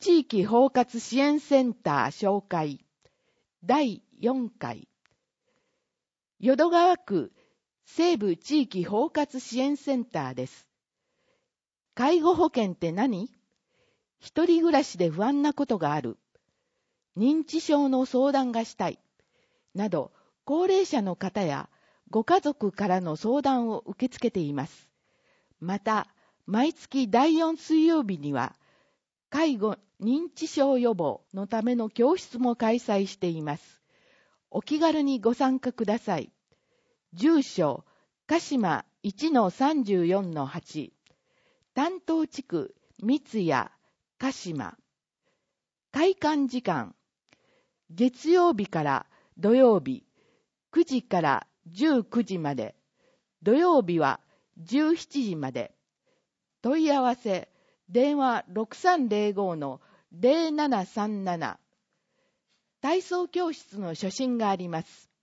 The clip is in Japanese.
地域包括支援センター紹介第4回。淀川区西部地域包括支援センターです。介護保険って何？一人暮らしで不安なことがある。認知症の相談がしたい。など、高齢者の方やご家族からの相談を受け付けています。また、毎月第4水曜日には、介護認知症予防のための教室も開催しています。お気軽にご参加ください。住所、鹿島 1-34-8。担当地区、三谷、鹿島。開館時間、月曜日から土曜日、9時から19時まで。土曜日は17時まで。問い合わせ、電話 6305-0737。体操教室の初診があります。